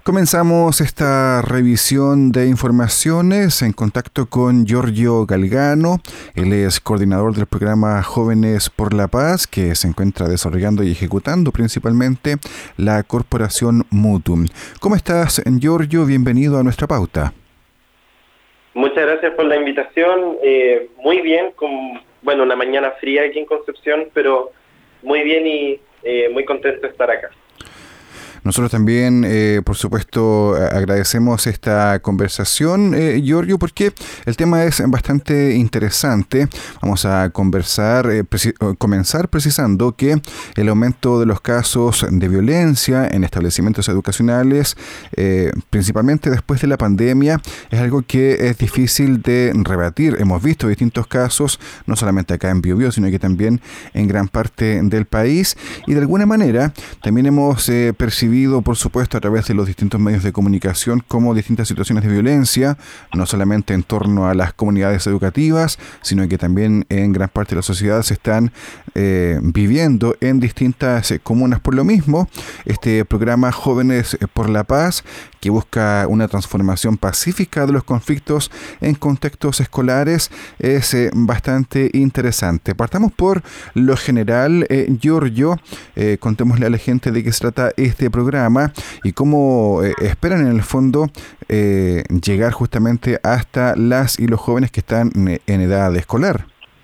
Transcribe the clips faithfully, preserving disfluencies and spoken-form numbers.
Comenzamos esta revisión de informaciones en contacto con Giorgio Galgano. Él es coordinador del programa Jóvenes por la Paz, que se encuentra desarrollando y ejecutando principalmente la corporación Mutum. ¿Cómo estás, Giorgio? Bienvenido a nuestra pauta. Muchas gracias por la invitación. Eh, muy bien, con bueno, una mañana fría aquí en Concepción, pero muy bien y eh, muy contento de estar acá. Nosotros también, eh, por supuesto, agradecemos esta conversación, eh, Giorgio, porque el tema es bastante interesante. Vamos a conversar, eh, preci- comenzar precisando que el aumento de los casos de violencia en establecimientos educacionales, eh, principalmente después de la pandemia, es algo que es difícil de rebatir. Hemos visto distintos casos, no solamente acá en Biobío, sino que también en gran parte del país, y de alguna manera también hemos eh, percibido, por supuesto, a través de los distintos medios de comunicación, como distintas situaciones de violencia, no solamente en torno a las comunidades educativas, sino que también en gran parte de la sociedad se están eh, viviendo en distintas eh, comunas. Por lo mismo, este programa Jóvenes por la Paz, que busca una transformación pacífica de los conflictos en contextos escolares, es eh, bastante interesante. Partamos por lo general, eh, Giorgio, eh, contémosle a la gente de qué se trata este programa y cómo eh, esperan en el fondo eh, llegar justamente hasta las y los jóvenes que están en edad escolar.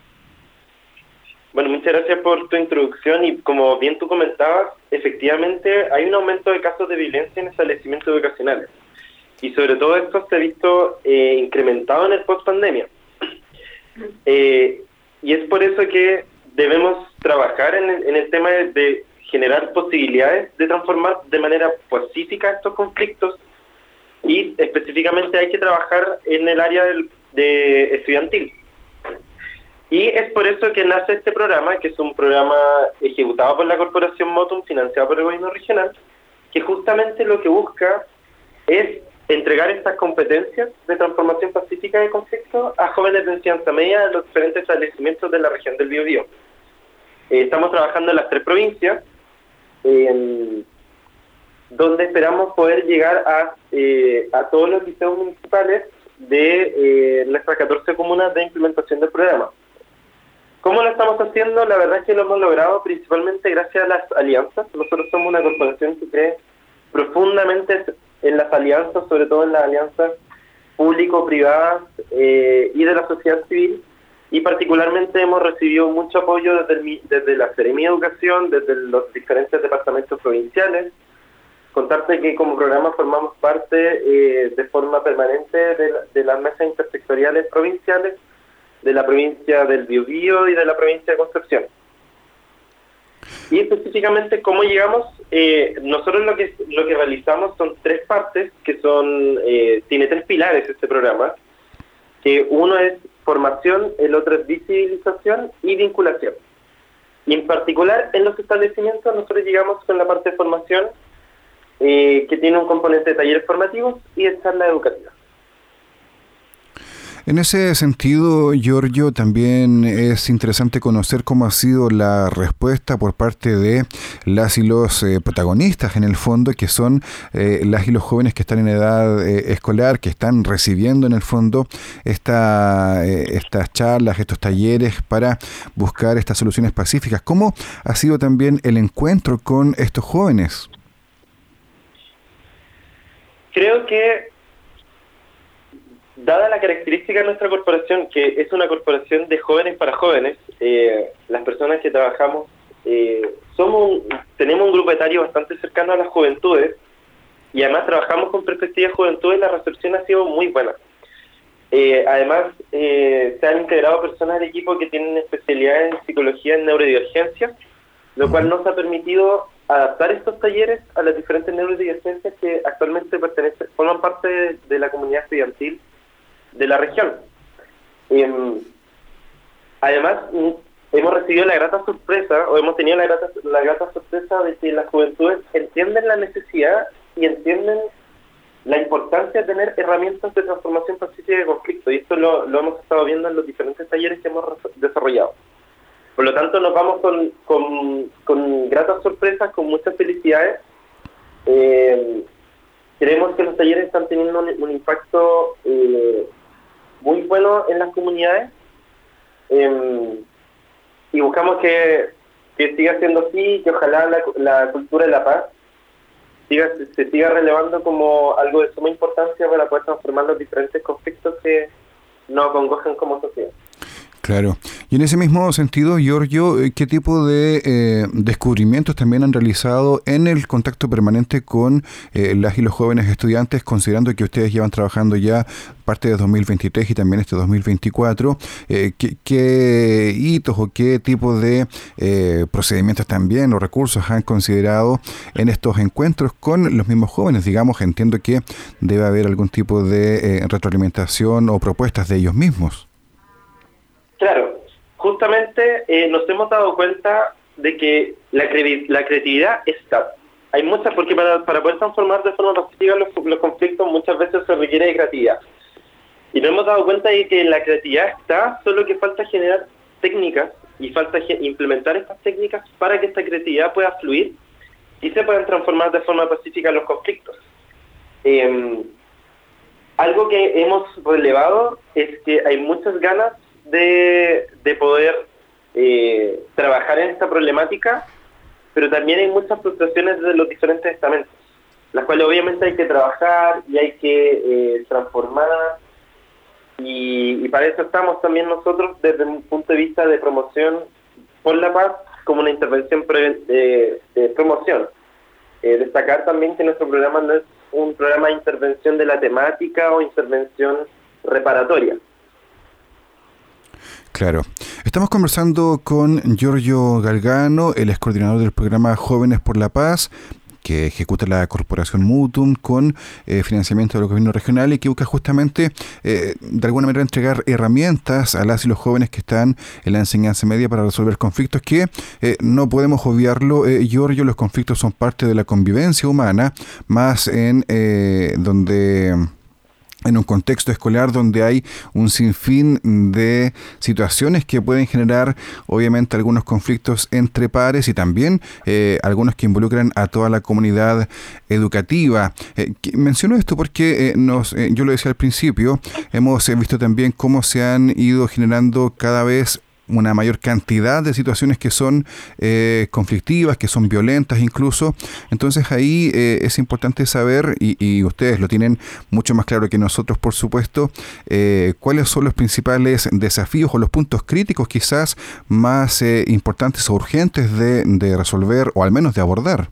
Bueno, muchas gracias por tu introducción y como bien tú comentabas, efectivamente hay un aumento de casos de violencia en establecimientos educacionales y sobre todo esto se ha visto eh, incrementado en el post-pandemia. Eh, y es por eso que debemos trabajar en el, en el tema de, de generar posibilidades de transformar de manera pacífica estos conflictos y específicamente hay que trabajar en el área del, de estudiantil. Y es por eso que nace este programa, que es un programa ejecutado por la Corporación Mutum, financiado por el gobierno regional, que justamente lo que busca es entregar estas competencias de transformación pacífica de conflictos a jóvenes de enseñanza media de los diferentes establecimientos de la región del Biobío. Eh, estamos trabajando en las tres provincias, eh, donde esperamos poder llegar a, eh, a todos los liceos municipales de eh, nuestras catorce comunas de implementación del programa. ¿Cómo lo estamos haciendo? La verdad es que lo hemos logrado principalmente gracias a las alianzas. Nosotros somos una corporación que cree profundamente en las alianzas, sobre todo en las alianzas público-privadas eh, y de la sociedad civil, y particularmente hemos recibido mucho apoyo desde, el, desde la Seremía de Educación, desde los diferentes departamentos provinciales. Contarte que como programa formamos parte eh, de forma permanente de, la, de las mesas intersectoriales provinciales, de la provincia del Biobío y de la provincia de Concepción. Y específicamente, ¿cómo llegamos? Eh, nosotros lo que lo que realizamos son tres partes, que son, eh, tiene tres pilares este programa, que uno es formación, el otro es visibilización y vinculación. Y en particular, en los establecimientos, nosotros llegamos con la parte de formación, eh, que tiene un componente de talleres formativos y de charla educativa. En ese sentido, Giorgio, también es interesante conocer cómo ha sido la respuesta por parte de las y los eh, protagonistas, en el fondo, que son eh, las y los jóvenes que están en edad eh, escolar, que están recibiendo, en el fondo, esta, eh, estas charlas, estos talleres para buscar estas soluciones pacíficas. ¿Cómo ha sido también el encuentro con estos jóvenes? Creo que dada la característica de nuestra corporación, que es una corporación de jóvenes para jóvenes, eh, las personas que trabajamos, eh, somos un, tenemos un grupo etario bastante cercano a las juventudes, y además trabajamos con perspectiva de juventudes, la recepción ha sido muy buena. Eh, además, eh, se han integrado personas del equipo que tienen especialidades en psicología en neurodivergencia, lo cual nos ha permitido adaptar estos talleres a las diferentes neurodivergencias que actualmente pertenecen, forman parte de, de la comunidad estudiantil de la región. Eh, además, hemos recibido la grata sorpresa, o hemos tenido la grata, la grata sorpresa de que las juventudes entienden la necesidad y entienden la importancia de tener herramientas de transformación pacífica de conflicto, y esto lo, lo hemos estado viendo en los diferentes talleres que hemos desarrollado. Por lo tanto, nos vamos con, con, con gratas sorpresas, con muchas felicidades, eh, creemos que los talleres están teniendo un, un impacto eh, muy bueno en las comunidades eh, y buscamos que, que siga siendo así, que ojalá la, la cultura de la paz siga, se siga relevando como algo de suma importancia para poder transformar los diferentes conflictos que nos acongojan como sociedad. Claro. Y en ese mismo sentido, Giorgio, ¿qué tipo de eh, descubrimientos también han realizado en el contacto permanente con eh, las y los jóvenes estudiantes, considerando que ustedes llevan trabajando ya parte de dos mil veintitrés y también este dos mil veinticuatro? Eh, ¿qué, ¿Qué hitos o qué tipo de eh, procedimientos también o recursos han considerado en estos encuentros con los mismos jóvenes? Digamos, entiendo que debe haber algún tipo de eh, retroalimentación o propuestas de ellos mismos. Claro, justamente eh, nos hemos dado cuenta de que la, cre la creatividad está. Hay muchas, porque para, para poder transformar de forma pacífica los, los conflictos muchas veces se requiere de creatividad. Y nos hemos dado cuenta de que la creatividad está, solo que falta generar técnicas y falta implementar estas técnicas para que esta creatividad pueda fluir y se puedan transformar de forma pacífica los conflictos. Eh, algo que hemos relevado es que hay muchas ganas de, de poder eh, trabajar en esta problemática, pero también hay muchas frustraciones de los diferentes estamentos, las cuales obviamente hay que trabajar y hay que eh, transformar, y, y para eso estamos también nosotros desde un punto de vista de promoción por la paz como una intervención pre, de, de promoción. Eh, destacar también que nuestro programa no es un programa de intervención de la temática o intervención reparatoria. Claro. Estamos conversando con Giorgio Galgano, el ex coordinador del programa Jóvenes por la Paz, que ejecuta la Corporación Mutum con eh, financiamiento del gobierno regional y que busca justamente eh, de alguna manera entregar herramientas a las y los jóvenes que están en la enseñanza media para resolver conflictos que eh, no podemos obviarlo, eh, Giorgio, los conflictos son parte de la convivencia humana, más en eh, donde... en un contexto escolar donde hay un sinfín de situaciones que pueden generar obviamente algunos conflictos entre pares y también eh, algunos que involucran a toda la comunidad educativa. Eh, menciono esto porque eh, nos, eh, yo lo decía al principio, hemos eh, visto también cómo se han ido generando cada vez una mayor cantidad de situaciones que son eh, conflictivas, que son violentas incluso. Entonces ahí eh, es importante saber, y, y ustedes lo tienen mucho más claro que nosotros, por supuesto, eh, cuáles son los principales desafíos o los puntos críticos quizás más eh, importantes o urgentes de, de resolver o al menos de abordar.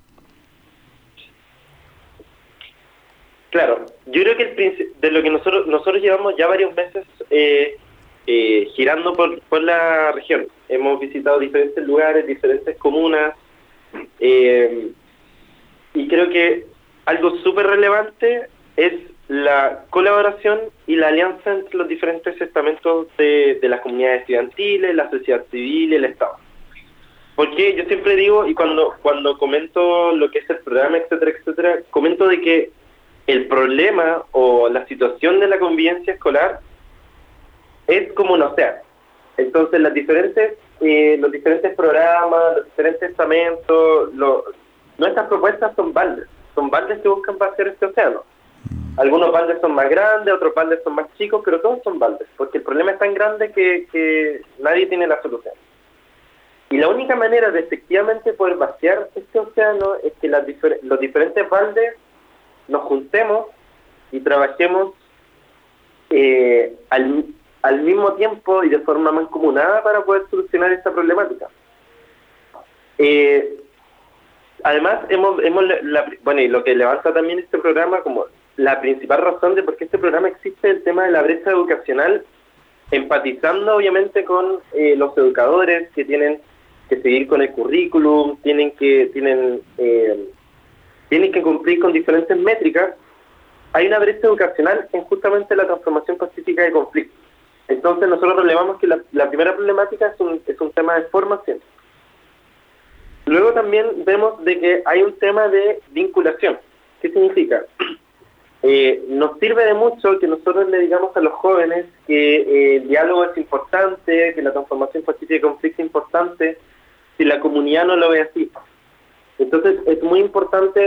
Claro, yo creo que el de lo que nosotros nosotros llevamos ya varios meses eh, Eh, girando por, por la región. Hemos visitado diferentes lugares, diferentes comunas, eh, y creo que algo súper relevante es la colaboración y la alianza entre los diferentes estamentos de, de las comunidades estudiantiles, la sociedad civil y el Estado. Porque yo siempre digo, y cuando, cuando comento lo que es el programa, etcétera, etcétera, comento de que el problema o la situación de la convivencia escolar es como un océano. Entonces las diferentes eh, los diferentes programas, los diferentes estamentos, lo, nuestras propuestas son baldes, son baldes que buscan vaciar este océano. Algunos baldes son más grandes, otros baldes son más chicos, pero todos son baldes, porque el problema es tan grande que, que nadie tiene la solución. Y la única manera de efectivamente poder vaciar este océano es que las difer los diferentes baldes nos juntemos y trabajemos eh, al al mismo tiempo y de forma mancomunada para poder solucionar esta problemática. Eh, además, hemos, hemos la, bueno, y lo que levanta también este programa como la principal razón de por qué este programa existe, el tema de la brecha educacional, empatizando obviamente con eh, los educadores que tienen que seguir con el currículum, tienen que tienen eh, tienen que cumplir con diferentes métricas. Hay una brecha educacional en justamente la transformación pacífica de conflictos. Entonces nosotros relevamos que la, la primera problemática es un, es un tema de formación. Luego también vemos de que hay un tema de vinculación. ¿Qué significa? Eh, nos sirve de mucho que nosotros le digamos a los jóvenes que eh, el diálogo es importante, que la transformación pacífica de conflicto es importante, si la comunidad no lo ve así. Entonces es muy importante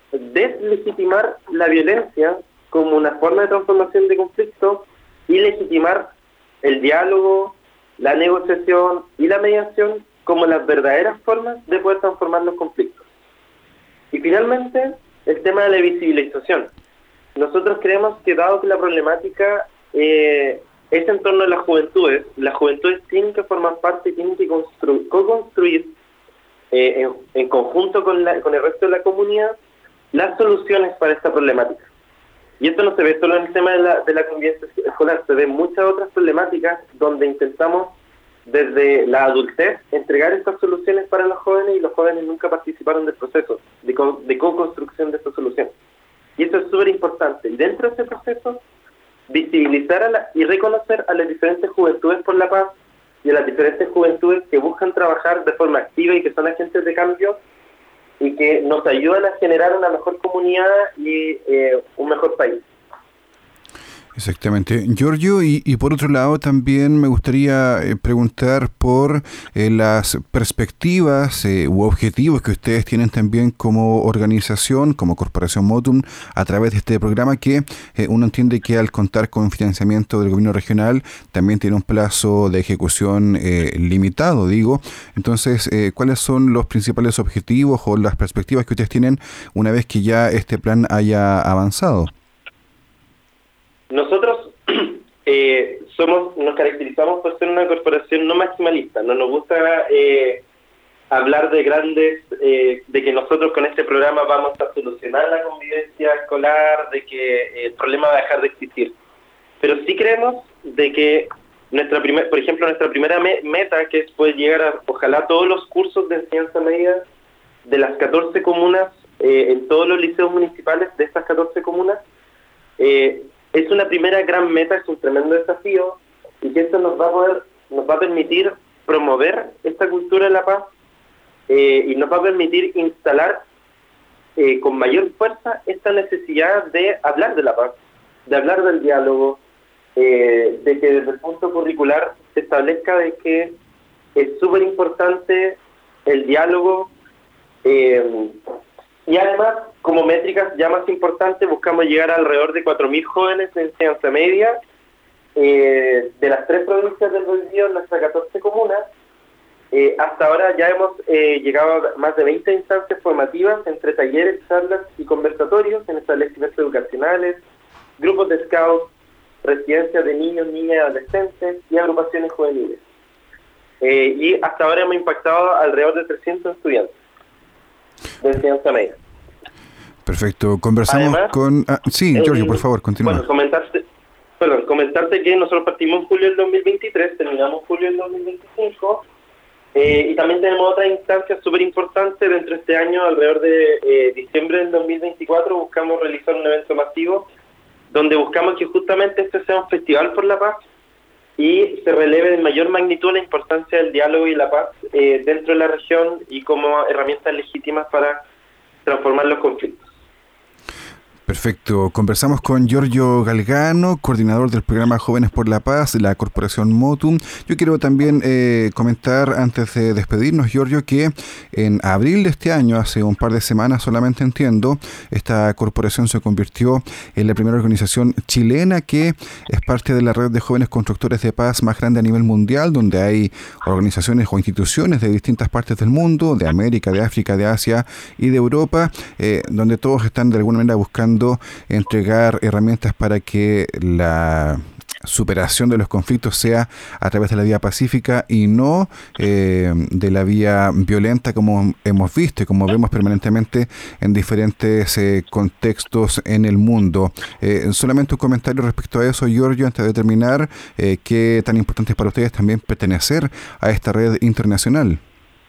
deslegitimar la violencia como una forma de transformación de conflicto y legitimar el diálogo, la negociación y la mediación como las verdaderas formas de poder transformar los conflictos. Y finalmente, el tema de la visibilización. Nosotros creemos que dado que la problemática eh, es en torno a las juventudes, las juventudes tienen que formar parte y tienen que constru- co-construir eh, en, en conjunto con, la, con el resto de la comunidad las soluciones para esta problemática. Y esto no se ve solo en el tema de la, de la convivencia escolar, se ve en muchas otras problemáticas donde intentamos desde la adultez entregar estas soluciones para los jóvenes y los jóvenes nunca participaron del proceso de, co- de co-construcción de estas soluciones. Y eso es súper importante. Y dentro de ese proceso, visibilizar a la, y reconocer a las diferentes juventudes por la paz y a las diferentes juventudes que buscan trabajar de forma activa y que son agentes de cambio y que nos ayudan a generar una mejor comunidad y eh, un mejor país. Exactamente. Giorgio, y, y por otro lado también me gustaría eh, preguntar por eh, las perspectivas eh, u objetivos que ustedes tienen también como organización, como Corporación Motum, a través de este programa que eh, uno entiende que al contar con financiamiento del gobierno regional también tiene un plazo de ejecución eh, limitado, digo. Entonces, eh, ¿cuáles son los principales objetivos o las perspectivas que ustedes tienen una vez que ya este plan haya avanzado? Nosotros eh, somos, nos caracterizamos por ser una corporación no maximalista. No nos gusta eh, hablar de grandes, eh, de que nosotros con este programa vamos a solucionar la convivencia escolar, de que el problema va a dejar de existir. Pero sí creemos de que nuestra primer, por ejemplo, nuestra primera me- meta, que es poder llegar a, ojalá, todos los cursos de enseñanza media de las catorce comunas, eh, en todos los liceos municipales de estas catorce comunas, eh, es una primera gran meta, es un tremendo desafío, y que esto nos va a poder, nos va a permitir promover esta cultura de la paz eh, y nos va a permitir instalar eh, con mayor fuerza esta necesidad de hablar de la paz, de hablar del diálogo, eh, de que desde el punto curricular se establezca de que es súper importante el diálogo. Eh, Y además, como métricas ya más importantes, buscamos llegar a alrededor de cuatro mil jóvenes de enseñanza media eh, de las tres provincias del Biobío en nuestras catorce comunas. Eh, hasta ahora ya hemos eh, llegado a más de veinte instancias formativas entre talleres, charlas y conversatorios en establecimientos educacionales, grupos de scouts, residencias de niños, niñas y adolescentes y agrupaciones juveniles. Eh, y hasta ahora hemos impactado alrededor de trescientos estudiantes de enseñanza media. Perfecto. Conversamos Además, con... Ah, sí, eh, Giorgio, por favor, continúa. Bueno, comentarte, perdón, comentarte que nosotros partimos en julio del dos mil veintitrés, terminamos en julio del dos mil veinticinco, eh, y también tenemos otra instancia súper importante dentro de este año, alrededor de eh, diciembre del dos mil veinticuatro, buscamos realizar un evento masivo, donde buscamos que justamente este sea un festival por la paz, y se releve en mayor magnitud la importancia del diálogo y la paz eh, dentro de la región y como herramientas legítimas para transformar los conflictos. Perfecto. Conversamos con Giorgio Galgano, coordinador del programa Jóvenes por la Paz de la Corporación Motum. Yo quiero también eh, comentar, antes de despedirnos, Giorgio, que en abril de este año, hace un par de semanas solamente entiendo, esta corporación se convirtió en la primera organización chilena que es parte de la red de jóvenes constructores de paz más grande a nivel mundial, donde hay organizaciones o instituciones de distintas partes del mundo, de América, de África, de Asia y de Europa, eh, donde todos están de alguna manera buscando entregar herramientas para que la superación de los conflictos sea a través de la vía pacífica y no eh, de la vía violenta, como hemos visto y como vemos permanentemente en diferentes eh, contextos en el mundo. Eh, solamente un comentario respecto a eso, Giorgio, antes de terminar, eh, ¿qué tan importante es para ustedes también pertenecer a esta red internacional?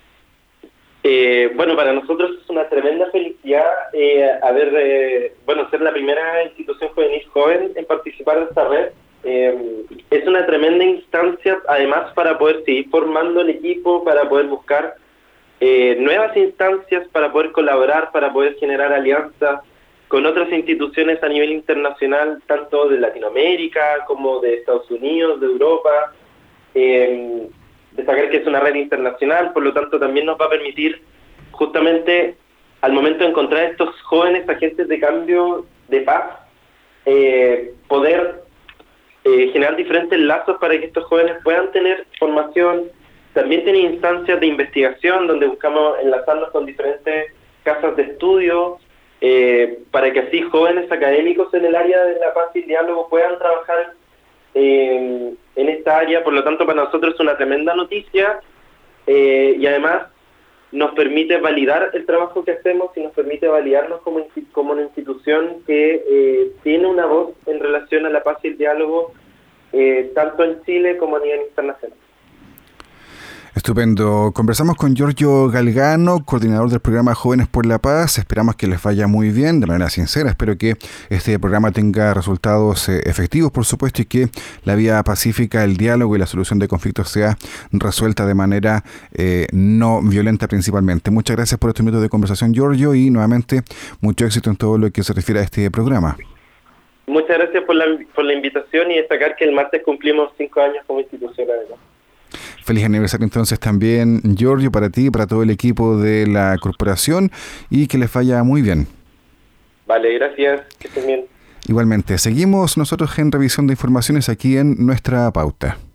Eh, bueno, para nosotros es una tremenda felicidad eh, haber, eh, bueno, ser la primera institución juvenil joven en participar de esta red. Eh, es una tremenda instancia, además, para poder seguir formando el equipo, para poder buscar eh, nuevas instancias, para poder colaborar, para poder generar alianzas con otras instituciones a nivel internacional, tanto de Latinoamérica como de Estados Unidos, de Europa. Eh, destacar que es una red internacional, por lo tanto también nos va a permitir justamente al momento de encontrar estos jóvenes agentes de cambio de paz, eh, poder eh, generar diferentes lazos para que estos jóvenes puedan tener formación. También tiene instancias de investigación donde buscamos enlazarnos con diferentes casas de estudio, eh, para que así jóvenes académicos en el área de la paz y el diálogo puedan trabajar eh, en esta área. Por lo tanto, para nosotros es una tremenda noticia, eh, y además nos permite validar el trabajo que hacemos y nos permite validarnos como, como una institución que eh, tiene una voz en relación a la paz y el diálogo, eh, tanto en Chile como a nivel internacional. Estupendo. Conversamos con Giorgio Galgano, coordinador del programa Jóvenes por la Paz. Esperamos que les vaya muy bien, de manera sincera. Espero que este programa tenga resultados eh, efectivos, por supuesto, y que la vía pacífica, el diálogo y la solución de conflictos sea resuelta de manera eh, no violenta principalmente. Muchas gracias por estos minutos de conversación, Giorgio, y nuevamente mucho éxito en todo lo que se refiere a este programa. Muchas gracias por la, por la invitación y destacar que el martes cumplimos cinco años como institución, además. Feliz aniversario entonces también, Giorgio, para ti y para todo el equipo de la corporación, y que les vaya muy bien. Vale, gracias. Que estén bien. Igualmente, seguimos nosotros en revisión de informaciones aquí en Nuestra Pauta.